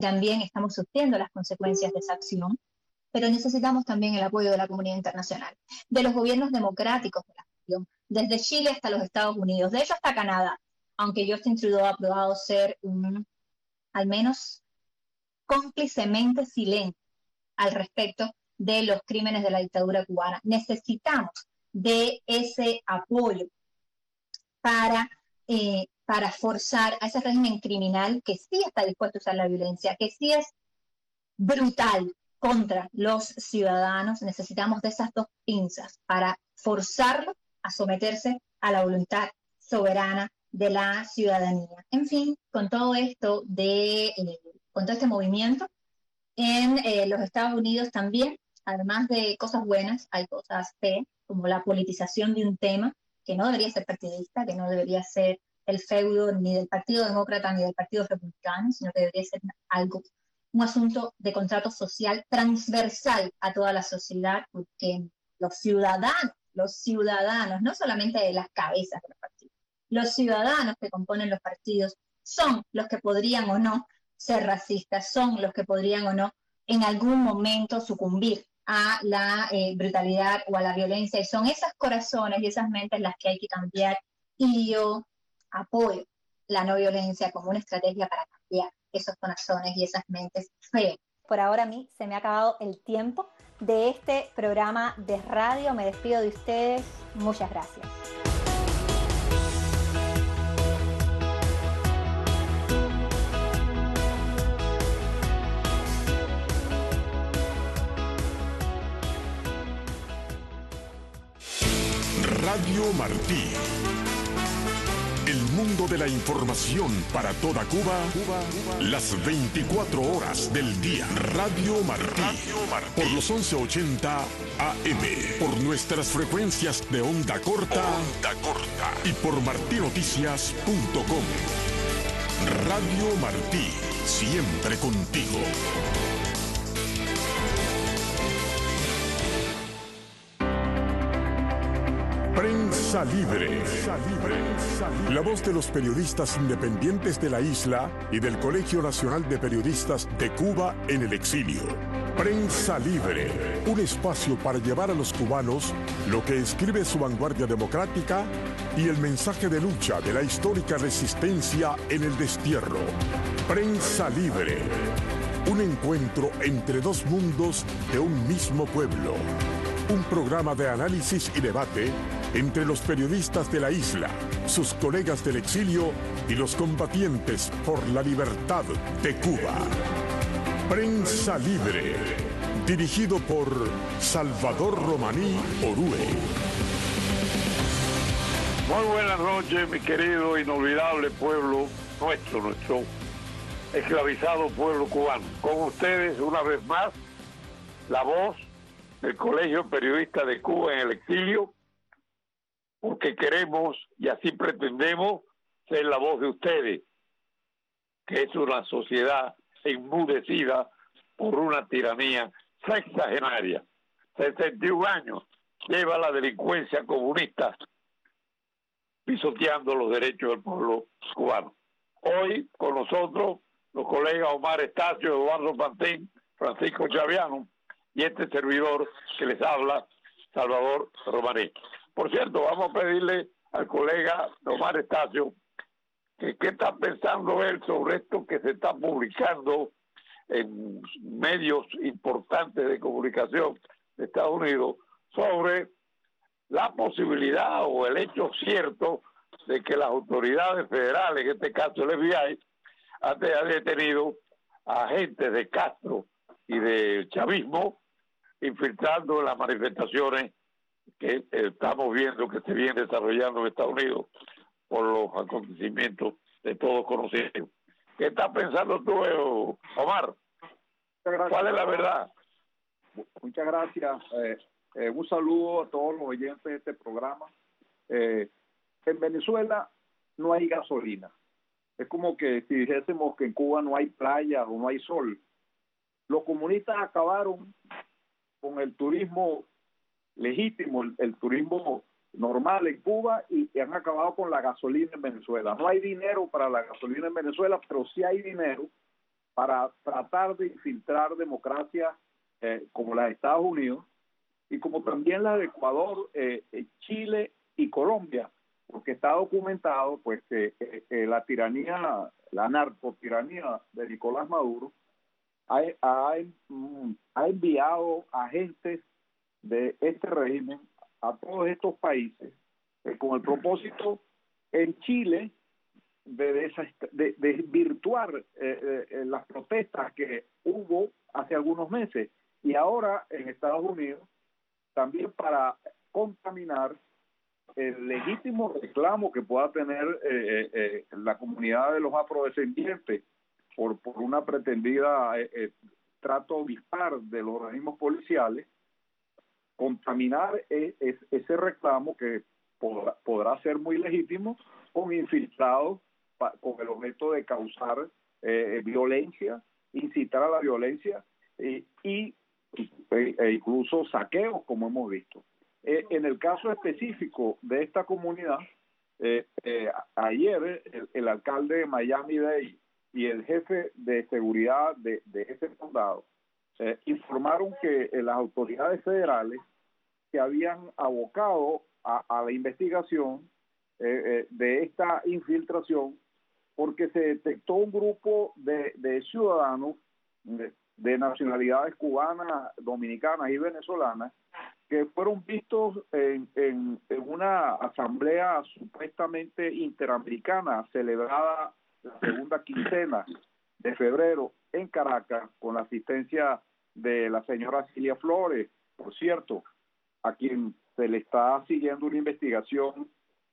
también estamos sufriendo las consecuencias de esa acción, pero necesitamos también el apoyo de la comunidad internacional, de los gobiernos democráticos de la región, desde Chile hasta los Estados Unidos, de hecho hasta Canadá, aunque Justin Trudeau ha probado ser al menos cómplicemente silente al respecto de los crímenes de la dictadura cubana. Necesitamos de ese apoyo para forzar a ese régimen criminal que sí está dispuesto a usar la violencia, que sí es brutal contra los ciudadanos. Necesitamos de esas dos pinzas para forzarlo a someterse a la voluntad soberana de la ciudadanía. En fin, con todo esto con todo este movimiento en los Estados Unidos también, además de cosas buenas, hay cosas feas, como la politización de un tema que no debería ser partidista, que no debería ser el feudo ni del Partido Demócrata ni del Partido Republicano, sino que debería ser un asunto de contrato social transversal a toda la sociedad, porque los ciudadanos, no solamente de las cabezas de los partidos, los ciudadanos que componen los partidos son los que podrían o no ser racistas, son los que podrían o no en algún momento sucumbir a la brutalidad o a la violencia, y son esos corazones y esas mentes las que hay que cambiar, y yo apoyo la no violencia como una estrategia para cambiar esos corazones y esas mentes feas. Por ahora a mí se me ha acabado el tiempo de este programa de radio. Me despido de ustedes. Muchas gracias. Radio Martí. El mundo de la información para toda Cuba, las 24 horas del día. Radio Martí. Por los 1180 AM. Por nuestras frecuencias de onda corta. Y por martinoticias.com. Radio Martí. Siempre contigo. Prensa Libre. La voz de los periodistas independientes de la isla y del Colegio Nacional de Periodistas de Cuba en el exilio. Prensa Libre, un espacio para llevar a los cubanos lo que escribe su vanguardia democrática y el mensaje de lucha de la histórica resistencia en el destierro. Prensa Libre, un encuentro entre dos mundos de un mismo pueblo. Un programa de análisis y debate entre los periodistas de la isla, sus colegas del exilio y los combatientes por la libertad de Cuba. Prensa Libre, dirigido por Salvador Romaní Orue. Muy buenas noches, mi querido inolvidable pueblo, nuestro esclavizado pueblo cubano. Con ustedes, una vez más, la voz del Colegio Periodista de Cuba en el exilio, porque queremos y así pretendemos ser la voz de ustedes, que es una sociedad enmudecida por una tiranía sexagenaria. 61 años lleva la delincuencia comunista pisoteando los derechos del pueblo cubano. Hoy con nosotros los colegas Omar Estacio, Eduardo Pantín, Francisco Chaviano y este servidor que les habla, Salvador Romaní. Por cierto, vamos a pedirle al colega Omar Estacio que qué está pensando él sobre esto que se está publicando en medios importantes de comunicación de Estados Unidos sobre la posibilidad o el hecho cierto de que las autoridades federales, en este caso el FBI, ha detenido a agentes de Castro y de chavismo infiltrando en las manifestaciones que estamos viendo que se vienen desarrollando en Estados Unidos por los acontecimientos de todos conocidos. ¿Qué estás pensando tú, Omar? ¿Cuál es la verdad? Muchas gracias. Un saludo a todos los oyentes de este programa. En Venezuela no hay gasolina. Es como que si dijésemos que en Cuba no hay playa o no hay sol. Los comunistas acabaron con el turismo legítimo, el turismo normal en Cuba, y han acabado con la gasolina en Venezuela. No hay dinero para la gasolina en Venezuela, pero sí hay dinero para tratar de infiltrar democracias como la de Estados Unidos y como también la de Ecuador, Chile y Colombia, porque está documentado pues que la tiranía, la narcotiranía de Nicolás Maduro ha enviado agentes de este régimen a todos estos países con el propósito en Chile de desvirtuar las protestas que hubo hace algunos meses, y ahora en Estados Unidos también para contaminar el legítimo reclamo que pueda tener la comunidad de los afrodescendientes por una pretendida trato dispar de los organismos policiales, contaminar ese reclamo que podrá ser muy legítimo con infiltrados con el objeto de causar violencia, incitar a la violencia e incluso saqueos, como hemos visto. En el caso específico de esta comunidad, ayer el alcalde de Miami-Dade y el jefe de seguridad de ese condado informaron que las autoridades federales se habían abocado a la investigación de esta infiltración porque se detectó un grupo de ciudadanos de nacionalidades cubanas, dominicanas y venezolanas que fueron vistos en una asamblea supuestamente interamericana celebrada la segunda quincena de febrero en Caracas con la asistencia de la señora Cilia Flores, por cierto, a quien se le está siguiendo una investigación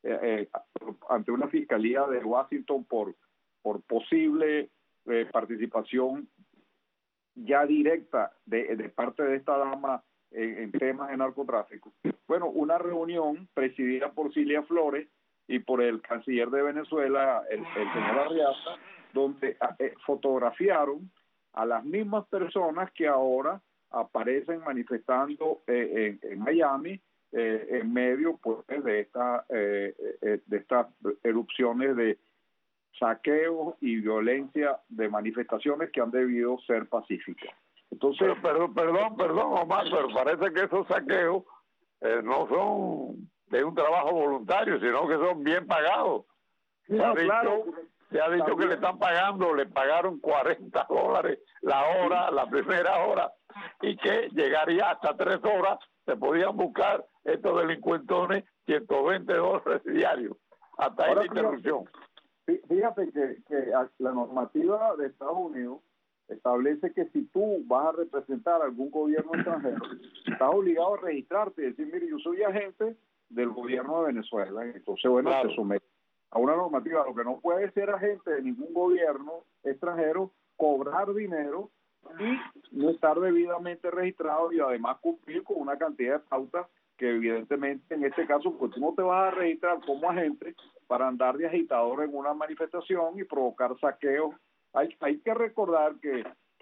ante una fiscalía de Washington por posible participación ya directa de parte de esta dama en temas de narcotráfico. Bueno, una reunión presidida por Cilia Flores y por el canciller de Venezuela, el señor Arriaza, donde fotografiaron a las mismas personas que ahora aparecen manifestando en Miami en medio pues de estas erupciones de saqueos y violencia de manifestaciones que han debido ser pacíficas. Entonces, perdón, Omar, pero parece que esos saqueos no son de un trabajo voluntario, sino que son bien pagados. Se ha dicho que le están pagando, le pagaron $40 la hora, la primera hora, y que llegaría hasta 3 horas, se podían buscar estos delincuentones $120 diarios. Hasta ahí la interrupción. Fíjate que la normativa de Estados Unidos establece que si tú vas a representar a algún gobierno extranjero, estás obligado a registrarte y decir, mire, yo soy agente del gobierno de Venezuela. Entonces, bueno, claro, te sometes a una normativa. Lo que no puede ser agente de ningún gobierno extranjero, cobrar dinero y no estar debidamente registrado y además cumplir con una cantidad de pautas que evidentemente en este caso pues tú no te vas a registrar como agente para andar de agitador en una manifestación y provocar saqueos. Hay que recordar que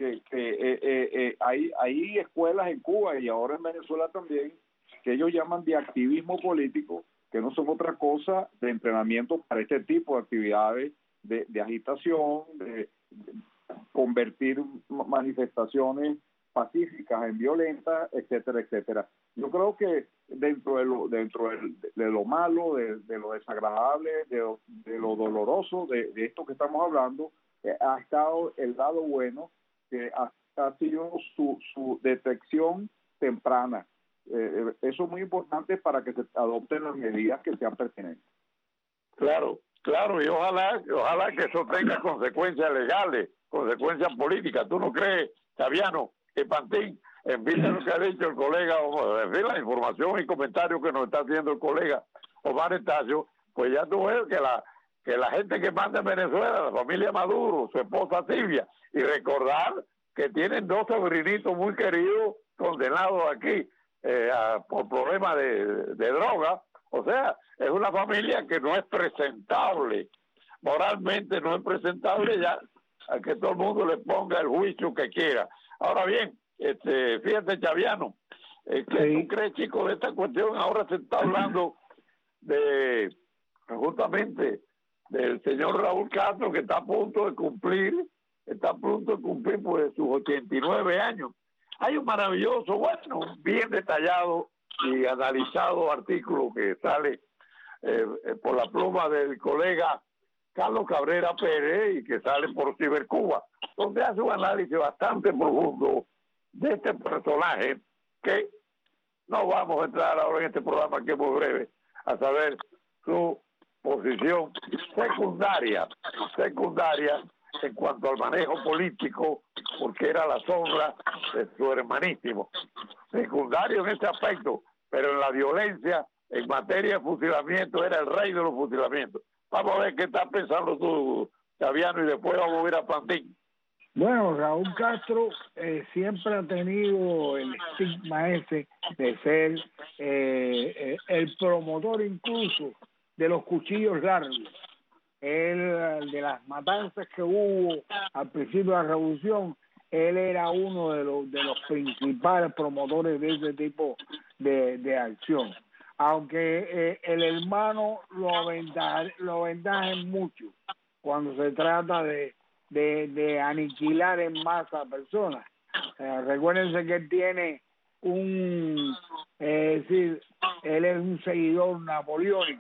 hay escuelas en Cuba y ahora en Venezuela también que ellos llaman de activismo político, que no son otra cosa de entrenamiento para este tipo de actividades de agitación, de convertir manifestaciones pacíficas en violentas, etcétera, etcétera. Yo creo que dentro de lo malo, de lo desagradable, de lo doloroso de esto que estamos hablando, ha estado el lado bueno, que ha sido su detección temprana. Eso es muy importante para que se adopten las medidas que sean pertinentes. Claro, y ojalá que eso tenga consecuencias legales, consecuencias políticas. ¿Tú no crees, Chaviano y Pantín, en vista de lo que ha dicho el colega, en fin, la información y comentarios que nos está haciendo el colega Omar Estacio, pues ya tú ves que la gente que manda en Venezuela, la familia Maduro, su esposa Silvia, y recordar que tienen 2 sobrinitos muy queridos condenados aquí por problemas de droga. O sea, es una familia que no es presentable, moralmente no es presentable ya, a que todo el mundo le ponga el juicio que quiera. Ahora bien, fíjate, Chaviano, ¿qué tú crees, chico, de esta cuestión? Ahora se está hablando justamente del señor Raúl Castro, que está a punto de cumplir está a punto de cumplir pues sus 89 años. Hay un maravilloso, bueno, bien detallado y analizado artículo que sale por la pluma del colega Carlos Cabrera Pérez y que sale por Cibercuba, donde hace un análisis bastante profundo de este personaje que no vamos a entrar ahora en este programa, que es muy breve, a saber su posición secundaria en cuanto al manejo político, porque era la sombra de su hermanísimo. Secundario en este aspecto, pero en la violencia, en materia de fusilamiento, era el rey de los fusilamientos. Vamos a ver qué está pensando tú, Chaviano, y después vamos a ir a Plantín. Bueno, Raúl Castro siempre ha tenido el estigma ese de ser el promotor incluso de los cuchillos largos. Él, de las matanzas que hubo al principio de la revolución, él era uno de los principales promotores de ese tipo de acción. Aunque el hermano lo aventaja en mucho cuando se trata de aniquilar en masa a personas. Recuérdense que él tiene es decir, él es un seguidor napoleónico.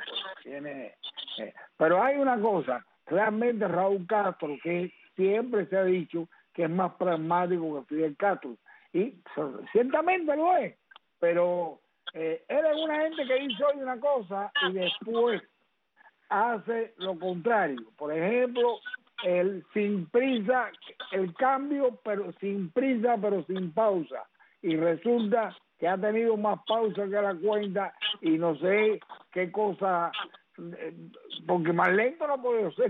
Pero hay una cosa, realmente Raúl Castro, que siempre se ha dicho que es más pragmático que Fidel Castro, y ciertamente lo es, pero él es una gente que dice hoy una cosa y después hace lo contrario. Por ejemplo, el sin prisa, el cambio, pero sin prisa, pero sin pausa. Y resulta que ha tenido más pausa que la cuenta y no sé qué cosa, porque más lento no puede ser.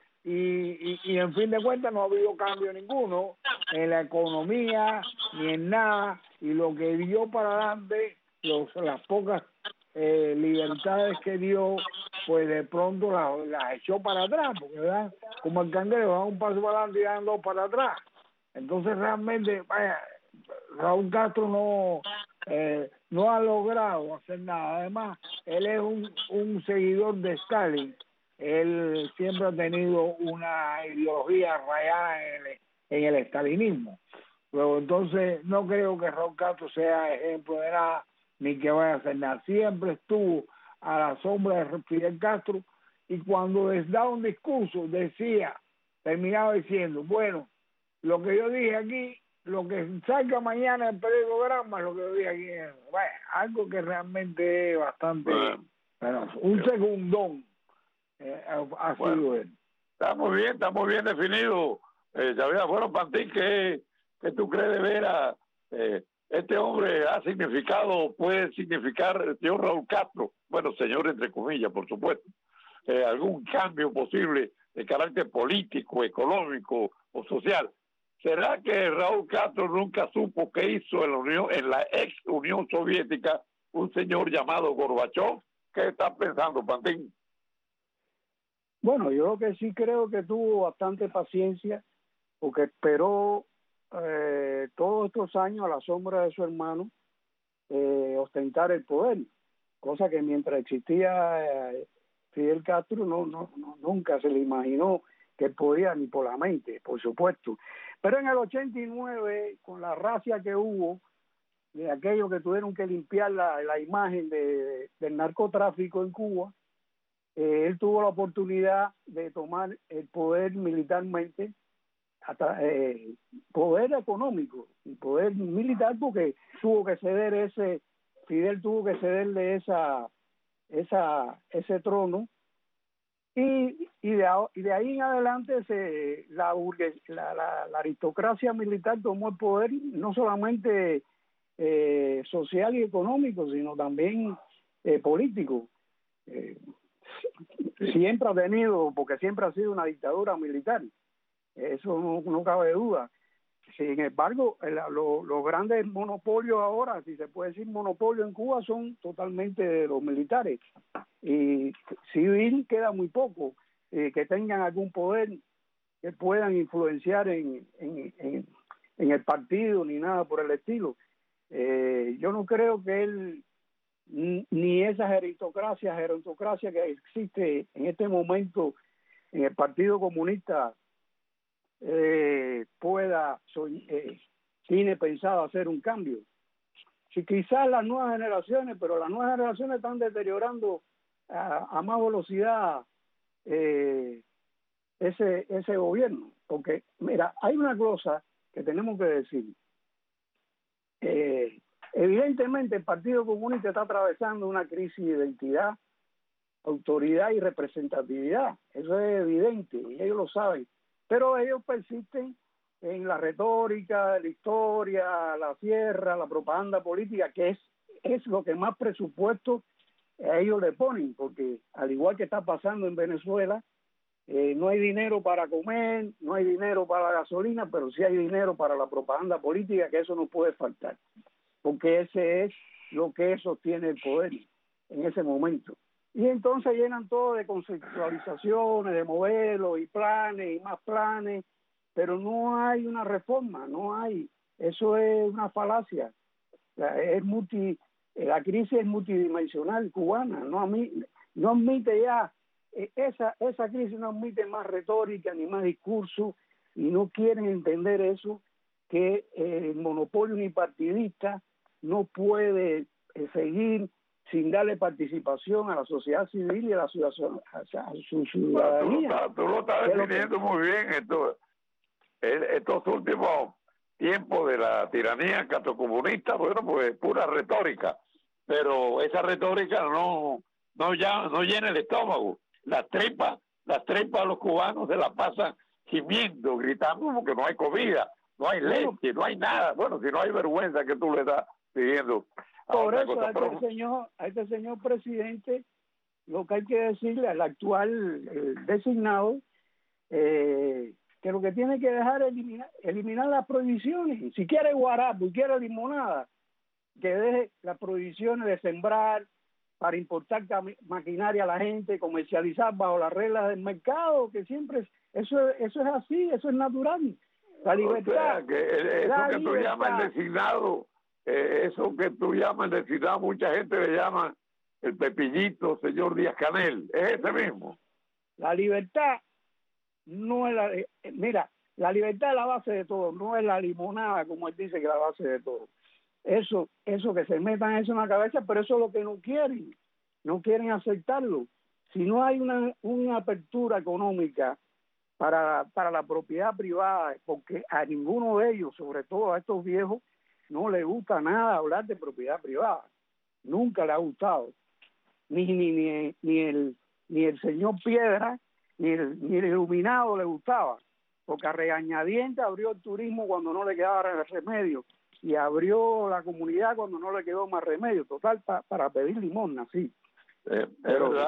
Y en fin de cuentas no ha habido cambio ninguno en la economía ni en nada, y lo que dio para adelante, las pocas libertades que dio, pues de pronto las echó para atrás, porque ¿verdad? Como el cangrejo, dan un paso para adelante y dan dos para atrás. Entonces realmente, vaya, Raúl Castro no ha logrado hacer nada. Además, él es un seguidor de Stalin. Él siempre ha tenido una ideología rayada en el estalinismo. Pero entonces no creo que Raúl Castro sea ejemplo de nada, ni que vaya a hacer nada. Siempre estuvo a la sombra de Fidel Castro, y cuando les daba un discurso terminaba diciendo, bueno, lo que yo dije aquí, lo que salga mañana en el periodograma, lo que yo dije aquí, bueno, algo que realmente es bastante, un segundón ha sido él. Está muy bien definido. Bueno, Pantín, ¿qué tú crees de ver a este hombre? ¿Ha significado, puede significar el señor Raúl Castro? Bueno, señor entre comillas, por supuesto. ¿Algún cambio posible de carácter político, económico o social? ¿Será que Raúl Castro nunca supo qué hizo en la ex Unión Soviética un señor llamado Gorbachov? ¿Qué está pensando, Pantín? Bueno, yo lo que sí creo que tuvo bastante paciencia, porque esperó todos estos años a la sombra de su hermano ostentar el poder, cosa que mientras existía Fidel Castro nunca se le imaginó que podía, ni por la mente, por supuesto. Pero en el 89, con la racia que hubo, de aquellos que tuvieron que limpiar la imagen del narcotráfico en Cuba, él tuvo la oportunidad de tomar el poder militarmente, poder económico y poder militar, porque Fidel tuvo que cederle ese trono, y de ahí en adelante la aristocracia militar tomó el poder, no solamente social y económico, sino también político. Siempre ha tenido, porque siempre ha sido una dictadura militar, eso no cabe duda. Sin embargo, los grandes monopolios ahora, si se puede decir monopolio en Cuba, son totalmente de los militares, y civil queda muy poco, que tengan algún poder que puedan influenciar en el partido ni nada por el estilo. Yo no creo que él, ni esas gerontocracia que existe en este momento en el Partido Comunista tiene pensado hacer un cambio. Si quizás las nuevas generaciones, pero las nuevas generaciones están deteriorando a más velocidad ese gobierno. Porque, mira, hay una cosa que tenemos que decir. Evidentemente el Partido Comunista está atravesando una crisis de identidad, autoridad y representatividad. Eso es evidente y ellos lo saben. Pero ellos persisten en la retórica, la historia, la sierra, la propaganda política, que es lo que más presupuesto a ellos le ponen, porque al igual que está pasando en Venezuela, no hay dinero para comer, no hay dinero para la gasolina, pero sí hay dinero para la propaganda política, que eso no puede faltar, porque ese es lo que sostiene el poder en ese momento. Y entonces llenan todo de conceptualizaciones, de modelos y planes y más planes, pero no hay una reforma, no hay. Eso es una falacia. La crisis es multidimensional cubana, no admite ya, esa crisis no admite más retórica ni más discurso, y no quieren entender eso, que el monopolio unipartidista no puede seguir sin darle participación a la sociedad civil y a su ciudadanía. Tú lo estás definiendo muy bien. Estos últimos tiempos de la tiranía catocomunista, bueno, pues pura retórica, pero esa retórica no llena el estómago. Las tripas a los cubanos se la pasan gimiendo, gritando porque no hay comida, no hay leche, no hay nada. Bueno, si no hay vergüenza que tú le estás pidiendo. Por eso a este señor presidente, lo que hay que decirle al actual designado, que lo que tiene que dejar es eliminar las prohibiciones. Si quiere guarapo y quiere limonada, que deje las prohibiciones de sembrar para importar maquinaria a la gente, comercializar bajo las reglas del mercado, que siempre eso es así, eso es natural. La libertad. O sea, eso que tú llamas el designado, mucha gente le llama el pepillito, señor Díaz-Canel, es ese mismo. La libertad no es mira, la libertad es la base de todo, no es la limonada, como él dice que es la base de todo. Eso que se metan eso en la cabeza, pero eso es lo que no quieren aceptarlo. Si no hay una apertura económica para la propiedad privada, porque a ninguno de ellos, sobre todo a estos viejos, no les gusta nada hablar de propiedad privada, nunca le ha gustado, ni el señor Piedra, ni el iluminado le gustaba, porque a regañadientes abrió el turismo cuando no le quedaba remedio, y abrió la comunidad cuando no le quedó más remedio, total, para pedir limosna, sí. Es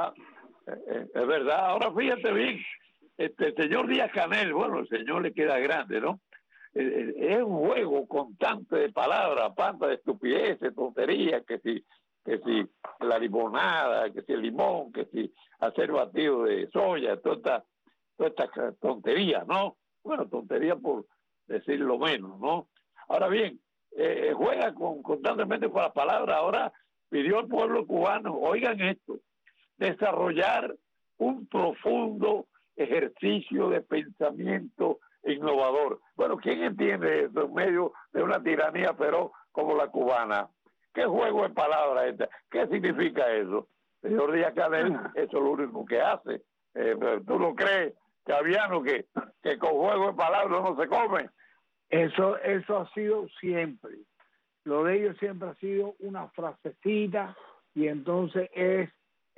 verdad. Ahora fíjate bien, el señor Díaz-Canel, bueno, el señor le queda grande, ¿no? Es un juego constante de palabras, panta de estupideces, tonterías, que si la limonada, que si el limón, que si hacer batido de soya, todas estas tonterías, ¿no? Bueno, tonterías por decir lo menos, ¿no? Ahora bien, juega constantemente con las palabras. Ahora pidió al pueblo cubano, oigan esto, desarrollar un profundo ejercicio de pensamiento innovador. Bueno, ¿quién entiende eso en medio de una tiranía feroz como la cubana? ¿Qué juego de palabras es este? ¿Qué significa eso? Señor Díaz-Canel, eso es lo único que hace. ¿Tú lo crees, Chaviano, que con juego de palabras no se come? Eso ha sido siempre. Lo de ellos siempre ha sido una frasecita, y entonces es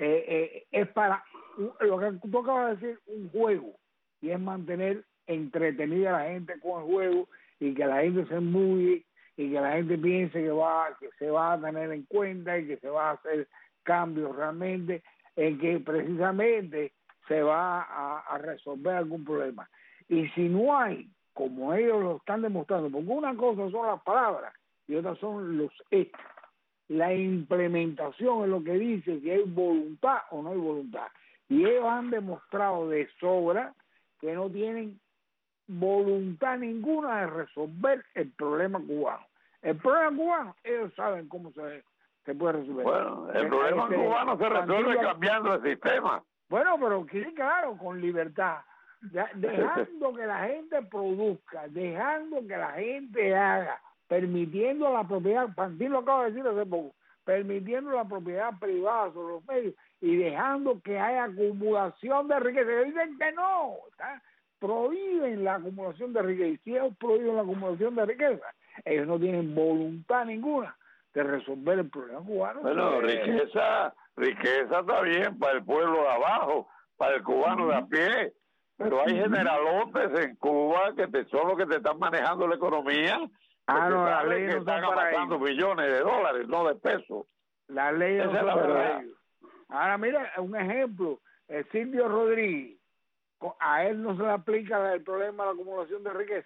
para lo que tú acabas de decir, un juego, y es mantener entretenida a la gente con el juego, y que la gente se embulle, y que la gente piense que se va a tener en cuenta, y que se va a hacer cambios realmente, en que precisamente se va a resolver algún problema. Y si no hay, como ellos lo están demostrando, porque una cosa son las palabras y otra son los hechos, la implementación es lo que dice si hay voluntad o no hay voluntad, y ellos han demostrado de sobra que no tienen voluntad ninguna de resolver el problema cubano. El problema cubano, ellos saben cómo se puede resolver. Bueno, el problema cubano se resuelve cambiando el sistema. Bueno, pero claro, con libertad, dejando que la gente produzca, dejando que la gente haga, permitiendo la propiedad, Pantín lo acaba de decir hace poco, permitiendo la propiedad privada sobre los medios y dejando que haya acumulación de riqueza. Ellos dicen que no, prohíben la acumulación de riqueza. Y si ellos prohíben la acumulación de riqueza, ellos no tienen voluntad ninguna de resolver el problema cubano. Bueno, riqueza está bien para el pueblo de abajo, para el cubano de a pie, pero hay generalotes en Cuba que son los que te están manejando la economía. No, las leyes que no están son para amasando billones de dólares, no de pesos. Las leyes no son para ellos. Ahora mira, un ejemplo, Silvio Rodríguez, a él no se le aplica el problema de la acumulación de riqueza.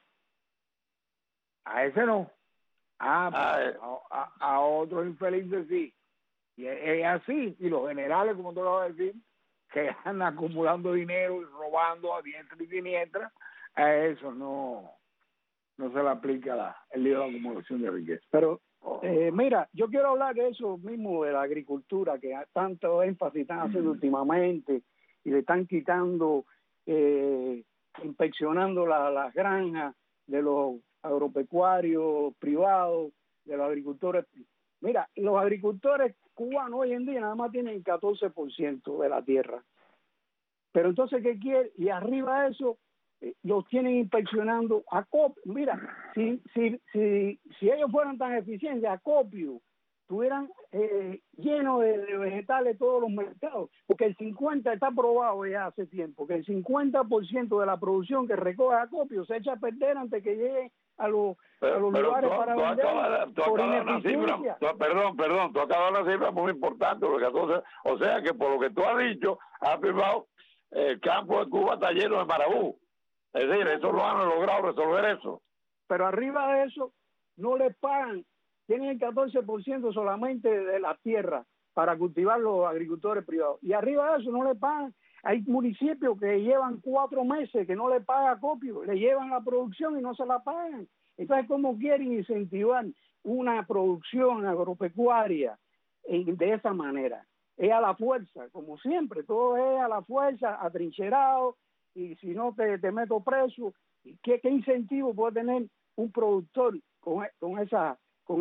A ese no. A otros infelices sí. Y es así. Y los generales, como tú lo vas a decir, que andan acumulando dinero y robando a diestra y siniestra, a eso no se le aplica el lío de la acumulación de riqueza. Pero, mira, yo quiero hablar de eso mismo, de la agricultura, que tanto énfasis están haciendo últimamente, y le están quitando, inspeccionando las granjas de los agropecuarios privados, de los agricultores. Mira, los agricultores cubanos hoy en día nada más tienen 14% de la tierra. Pero entonces, ¿qué quieren? Y arriba de eso, los tienen inspeccionando Acopio. Mira, si ellos fueran tan eficientes, Acopio estuvieran llenos de vegetales todos los mercados, porque el 50% está probado ya hace tiempo, que el 50% de la producción que recoge Acopio se echa a perder antes que llegue a los lugares para vender por ineficiencia. Perdón, tú acabas una cifra muy importante, o sea que por lo que tú has dicho, has afirmado, el campo de Cuba está lleno de marabú. Es decir, eso lo han logrado resolver eso. Pero arriba de eso no les pagan, tienen el 14% solamente de la tierra para cultivar los agricultores privados. Y arriba de eso no le pagan. Hay municipios que llevan 4 meses que no le paga Acopio, le llevan la producción y no se la pagan. Entonces, ¿cómo quieren incentivar una producción agropecuaria de esa manera? Es a la fuerza, como siempre, todo es a la fuerza, atrincherado, y si no te meto preso. ¿Qué incentivo puede tener un productor con esas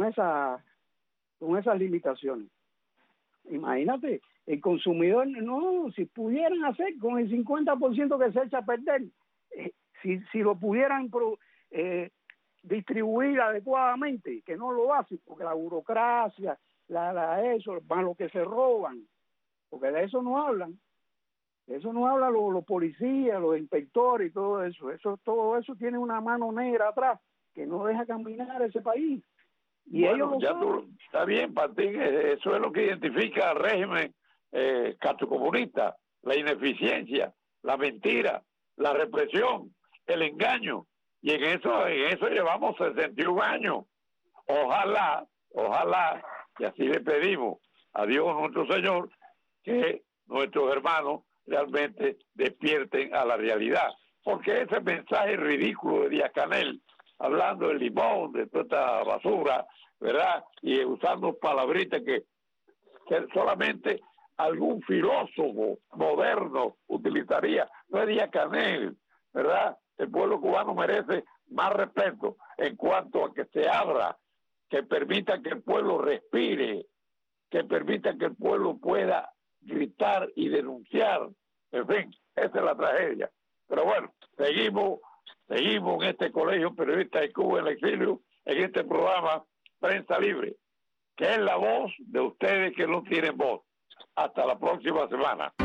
limitaciones? Imagínate, el consumidor, no, si pudieran hacer con el 50% que se echa a perder, si lo pudieran distribuir adecuadamente, que no lo hacen, porque la burocracia, eso, más lo que se roban, porque de eso no hablan. De eso no hablan los policías, los inspectores y todo eso. Todo eso tiene una mano negra atrás que no deja caminar ese país. Y bueno, ellos está bien, Pantín, eso es lo que identifica al régimen castrocomunista, la ineficiencia, la mentira, la represión, el engaño, y en eso llevamos 61 años. Ojalá, y así le pedimos a Dios nuestro Señor, que nuestros hermanos realmente despierten a la realidad, porque ese mensaje ridículo de Díaz-Canel, hablando del limón, de toda esta basura, ¿verdad? Y usando palabritas que solamente algún filósofo moderno utilizaría, no es Díaz-Canel, ¿verdad? El pueblo cubano merece más respeto en cuanto a que se abra, que permita que el pueblo respire, que permita que el pueblo pueda gritar y denunciar. En fin, esa es la tragedia. Pero bueno, seguimos en este Colegio Periodista de Cuba en el Exilio, en este programa Prensa Libre, que es la voz de ustedes que no tienen voz. Hasta la próxima semana.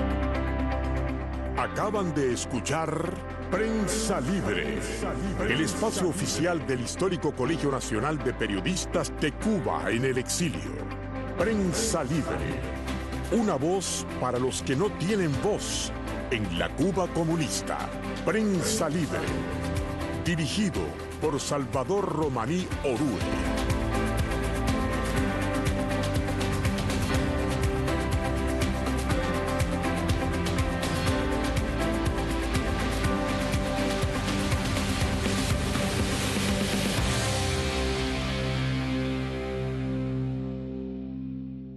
Acaban de escuchar Prensa Libre, el espacio oficial del histórico Colegio Nacional de Periodistas de Cuba en el Exilio. Prensa Libre, una voz para los que no tienen voz en la Cuba comunista. Prensa Libre, dirigido por Salvador Romaní Orue.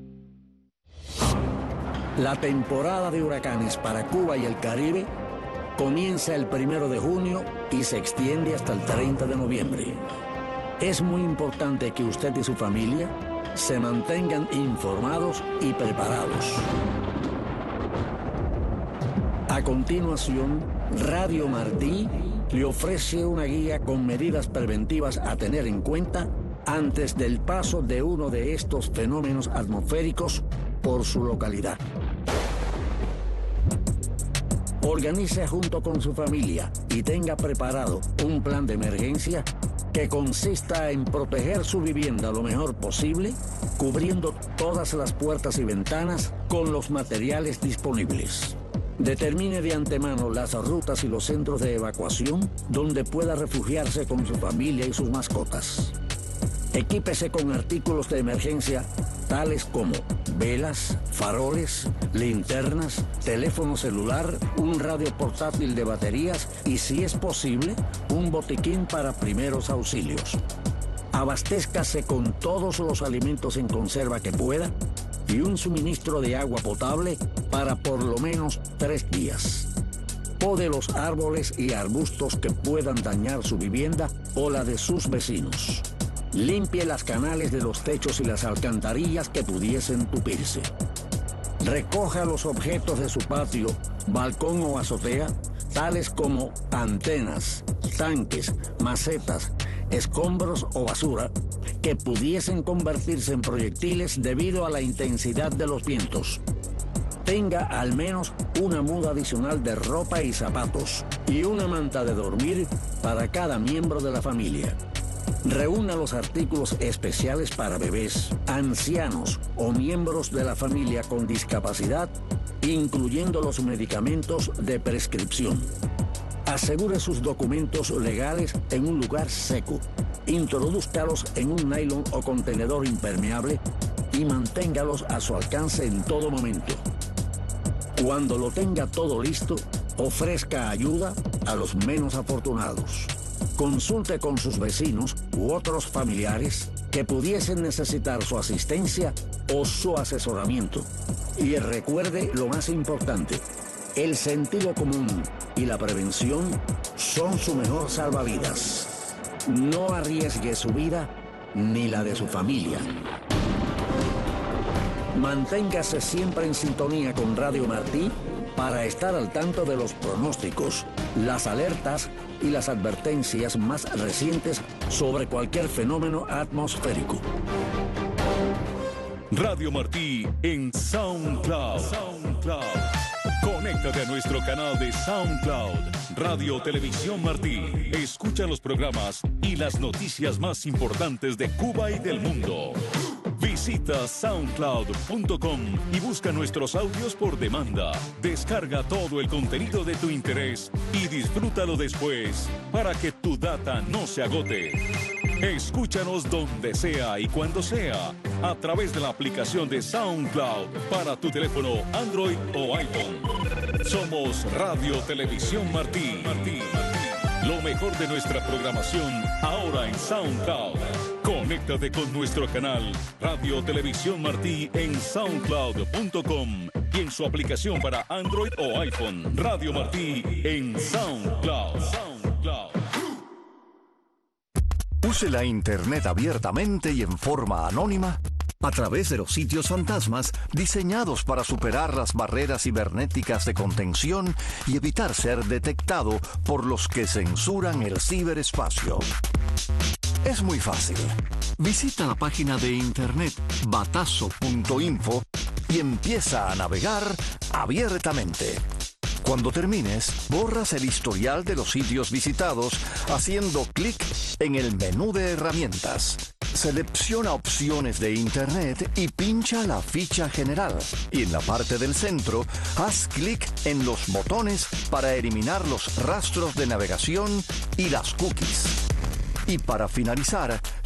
La temporada de huracanes para Cuba y el Caribe Comienza el 1 de junio y se extiende hasta el 30 de noviembre. Es muy importante que usted y su familia se mantengan informados y preparados. A continuación, Radio Martí le ofrece una guía con medidas preventivas a tener en cuenta antes del paso de uno de estos fenómenos atmosféricos por su localidad. Organice junto con su familia y tenga preparado un plan de emergencia que consista en proteger su vivienda lo mejor posible, cubriendo todas las puertas y ventanas con los materiales disponibles. Determine de antemano las rutas y los centros de evacuación donde pueda refugiarse con su familia y sus mascotas. Equípese con artículos de emergencia tales como velas, faroles, linternas, teléfono celular, un radio portátil de baterías y, si es posible, un botiquín para primeros auxilios. Abastézcase con todos los alimentos en conserva que pueda y un suministro de agua potable para por lo menos 3 días. Pode los árboles y arbustos que puedan dañar su vivienda o la de sus vecinos. Limpie las canales de los techos y las alcantarillas que pudiesen tupirse. Recoja los objetos de su patio, balcón o azotea, tales como antenas, tanques, macetas, escombros o basura, que pudiesen convertirse en proyectiles debido a la intensidad de los vientos. Tenga al menos una muda adicional de ropa y zapatos y una manta de dormir para cada miembro de la familia. Reúna los artículos especiales para bebés, ancianos o miembros de la familia con discapacidad, incluyendo los medicamentos de prescripción. Asegure sus documentos legales en un lugar seco. Introdúzcalos en un nylon o contenedor impermeable y manténgalos a su alcance en todo momento. Cuando lo tenga todo listo, ofrezca ayuda a los menos afortunados. Consulte con sus vecinos u otros familiares que pudiesen necesitar su asistencia o su asesoramiento. Y recuerde lo más importante: el sentido común y la prevención son su mejor salvavidas. No arriesgue su vida ni la de su familia. Manténgase siempre en sintonía con Radio Martí para estar al tanto de los pronósticos, las alertas y las advertencias más recientes sobre cualquier fenómeno atmosférico. Radio Martí en SoundCloud. Conéctate a nuestro canal de SoundCloud, Radio Televisión Martí. Escucha los programas y las noticias más importantes de Cuba y del mundo. Visita soundcloud.com y busca nuestros audios por demanda. Descarga todo el contenido de tu interés y disfrútalo después para que tu data no se agote. Escúchanos donde sea y cuando sea a través de la aplicación de SoundCloud para tu teléfono Android o iPhone. Somos Radio Televisión Martí. Lo mejor de nuestra programación ahora en SoundCloud. Conéctate con nuestro canal Radio Televisión Martí en soundcloud.com y en su aplicación para Android o iPhone. Radio Martí en SoundCloud. Use la Internet abiertamente y en forma anónima a través de los sitios fantasmas diseñados para superar las barreras cibernéticas de contención y evitar ser detectado por los que censuran el ciberespacio. Es muy fácil. Visita la página de internet batazo.info y empieza a navegar abiertamente. Cuando termines, borras el historial de los sitios visitados haciendo clic en el menú de herramientas. Selecciona opciones de Internet y pincha la ficha general. Y en la parte del centro, haz clic en los botones para eliminar los rastros de navegación y las cookies. Y para finalizar,